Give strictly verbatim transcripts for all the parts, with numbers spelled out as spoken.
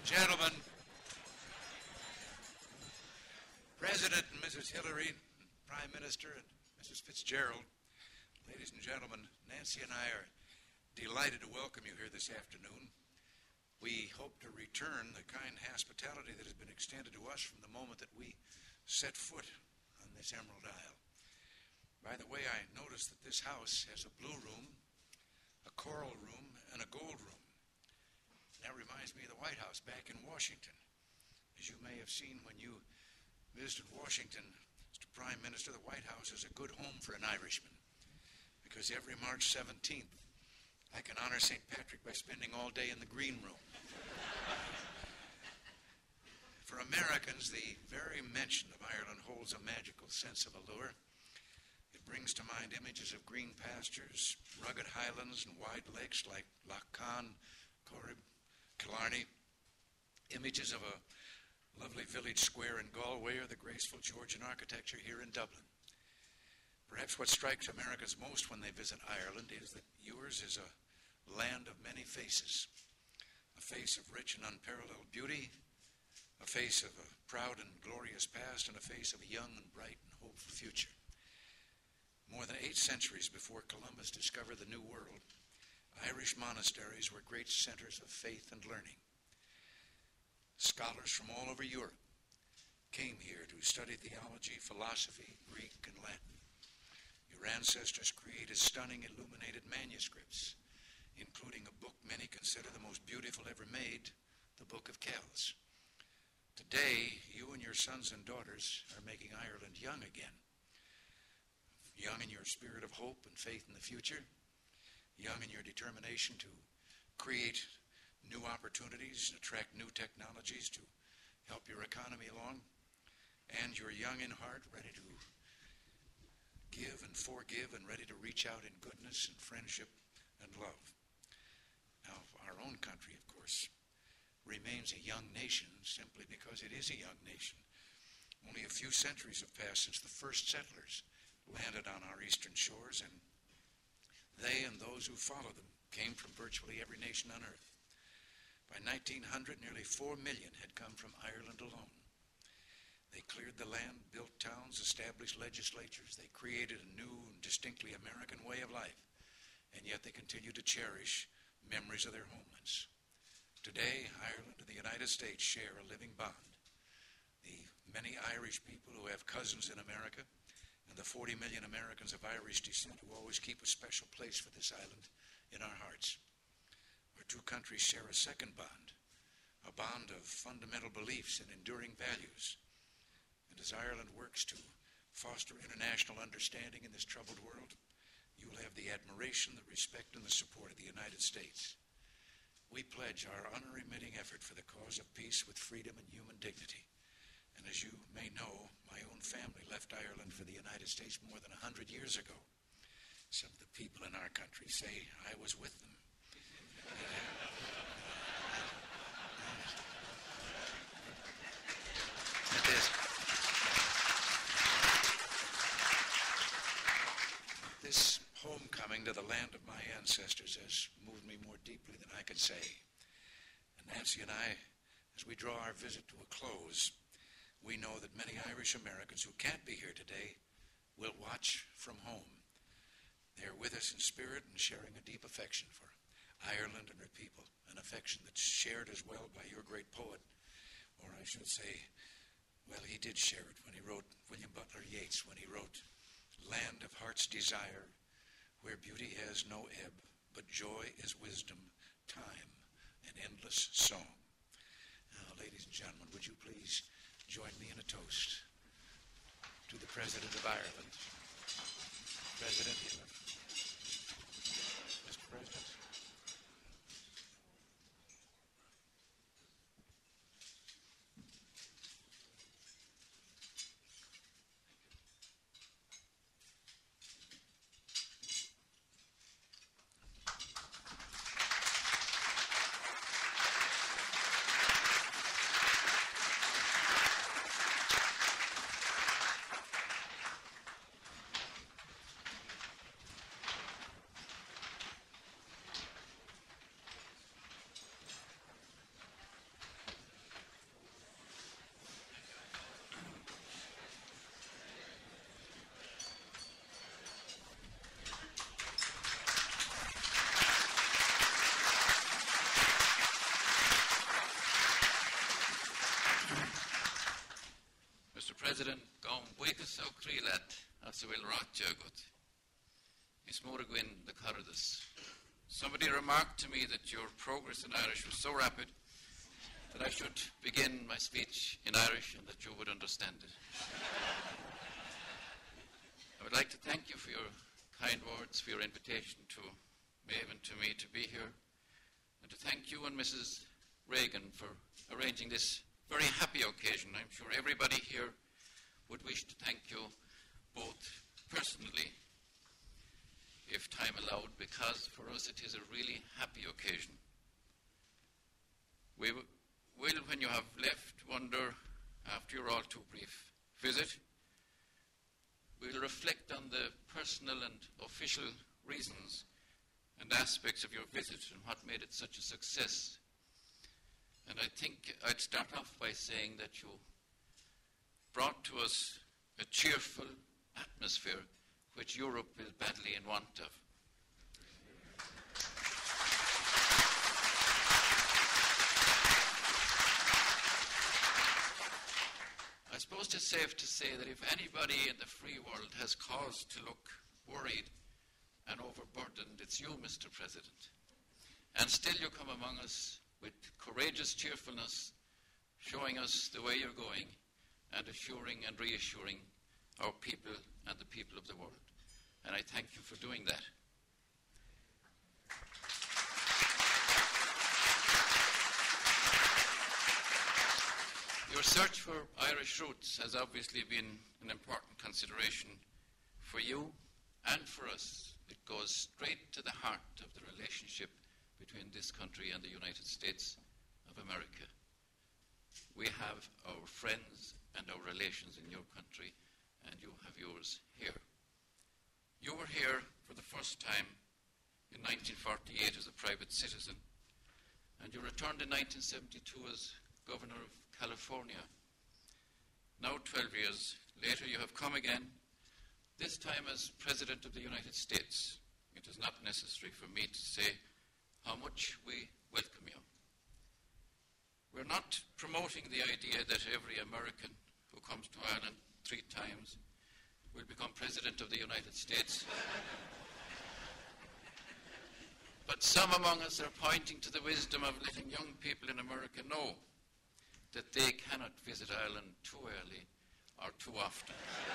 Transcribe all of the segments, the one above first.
Gentlemen, President and Missus Hillary, Prime Minister and Missus Fitzgerald, ladies and gentlemen, Nancy and I are delighted to welcome you here this afternoon. We hope to return the kind hospitality that has been extended to us from the moment that we set foot on this Emerald Isle. By the way, I noticed that this house has a blue room, a coral room, and a gold room. That reminds me of the White House back in Washington. As you may have seen when you visited Washington, Mister Prime Minister, the White House is a good home for an Irishman, because every March seventeenth, I can honor Saint Patrick by spending all day in the green room. For Americans, the very mention of Ireland holds a magical sense of allure. It brings to mind images of green pastures, rugged highlands, and wide lakes like Lough Conn, Corrib, Killarney, images of a lovely village square in Galway, or the graceful Georgian architecture here in Dublin. Perhaps what strikes Americans most when they visit Ireland is that yours is a land of many faces, a face of rich and unparalleled beauty, a face of a proud and glorious past, and a face of a young and bright and hopeful future. More than eight centuries before Columbus discovered the New World, Irish monasteries were great centers of faith and learning. Scholars from all over Europe came here to study theology, philosophy, Greek, and Latin. Your ancestors created stunning illuminated manuscripts, including a book many consider the most beautiful ever made, the Book of Kells. Today, you and your sons and daughters are making Ireland young again. Young in your spirit of hope and faith in the future, young in your determination to create new opportunities, attract new technologies to help your economy along, and you're young in heart, ready to give and forgive and ready to reach out in goodness and friendship and love. Now, our own country, of course, remains a young nation simply because it is a young nation. Only a few centuries have passed since the first settlers landed on our eastern shores, and they and those who followed them came from virtually every nation on earth. By nineteen hundred, nearly four million had come from Ireland alone. They cleared the land, built towns, established legislatures. They created a new and distinctly American way of life, and yet they continue to cherish memories of their homelands. Today, Ireland and the United States share a living bond. The many Irish people who have cousins in America and the forty million Americans of Irish descent who always keep a special place for this island in our hearts. Our two countries share a second bond, a bond of fundamental beliefs and enduring values. And as Ireland works to foster international understanding in this troubled world, you will have the admiration, the respect, and the support of the United States. We pledge our unremitting effort for the cause of peace with freedom and human dignity. And as you may know, my own family left Ireland for the United States more than one hundred years ago. Some of the people in our country say I was with them. It is. This homecoming to the land of my ancestors has moved me more deeply than I could say. And Nancy and I, as we draw our visit to a close, we know that many Irish Americans who can't be here today will watch from home. They're with us in spirit and sharing a deep affection for Ireland and her people, an affection that's shared as well by your great poet, or I should say, well, he did share it when he wrote, William Butler Yeats, when he wrote, "Land of heart's desire, where beauty has no ebb, but joy is wisdom, time, and endless song." Now, ladies and gentlemen, would you please join me in a toast to the President of Ireland, President Hillary. Mister President. President, gom buicas au creelat, as will rot jagut. Is Moragwin the Caradas. Somebody remarked to me that your progress in Irish was so rapid that I should begin my speech in Irish and that you would understand it. I would like to thank you for your kind words, for your invitation to Maeve and to me to be here, and to thank you and Missus Reagan for arranging this very happy occasion. I'm sure everybody here would wish to thank you both personally, if time allowed, because for us it is a really happy occasion. We w- will, when you have left, wonder, after your all too brief visit, we'll reflect on the personal and official reasons and aspects of your visit and what made it such a success. And I think I'd start off by saying that you brought to us a cheerful atmosphere which Europe is badly in want of. I suppose it's safe to say that if anybody in the free world has cause to look worried and overburdened, it's you, Mister President. And still you come among us with courageous cheerfulness, showing us the way you're going and assuring and reassuring our people and the people of the world. And I thank you for doing that. Your search for Irish roots has obviously been an important consideration for you and for us. It goes straight to the heart of the relationship between this country and the United States of America. We have our friends and our relations in your country, and you have yours here. You were here for the first time in nineteen forty-eight as a private citizen, and you returned in nineteen seventy-two as Governor of California. Now, twelve years later, you have come again, this time as President of the United States. It is not necessary for me to say how much we welcome you. We're not promoting the idea that every American who comes to Ireland three times will become President of the United States. But some among us are pointing to the wisdom of letting young people in America know that they cannot visit Ireland too early or too often.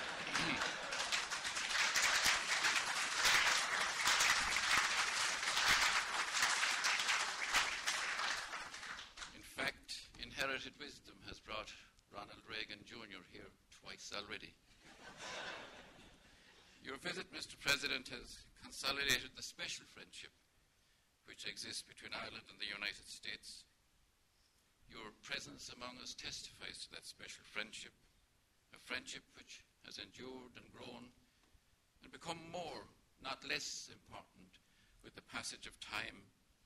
In fact, inherited wisdom has brought Ronald Reagan Junior here twice already. Your visit, Mister President, has consolidated the special friendship which exists between Ireland and the United States. Your presence among us testifies to that special friendship, a friendship which has endured and grown and become more, not less important with the passage of time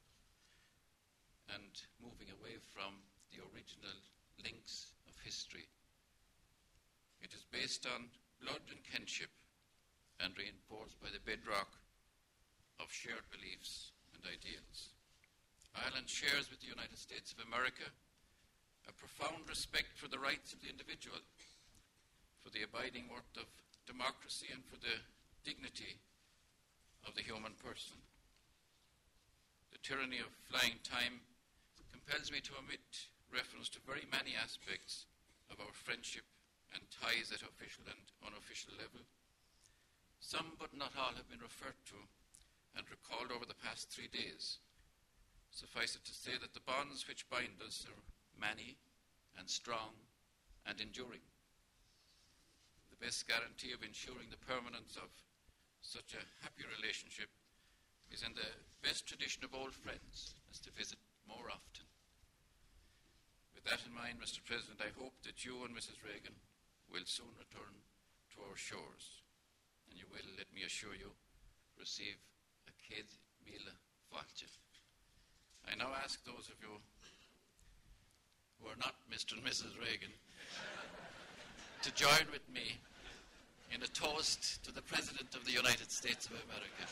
and moving away from the original links of history. It is based on blood and kinship and reinforced by the bedrock of shared beliefs and ideals. Ireland shares with the United States of America a profound respect for the rights of the individual, for the abiding worth of democracy, and for the dignity of the human person. The tyranny of flying time compels me to omit reference to very many aspects of our friendship and ties at official and unofficial level. Some, but not all, have been referred to and recalled over the past three days. Suffice it to say that the bonds which bind us are many and strong and enduring. The best guarantee of ensuring the permanence of such a happy relationship is in the best tradition of old friends, as to visit more often. With that in mind, Mister President, I hope that you and Missus Reagan will soon return to our shores, and you will, let me assure you, receive a céad míle fáilte. I now ask those of you who are not Mister and Missus Reagan to join with me in a toast to the President of the United States of America.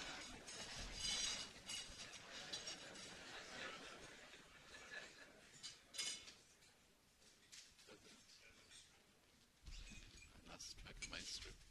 strip.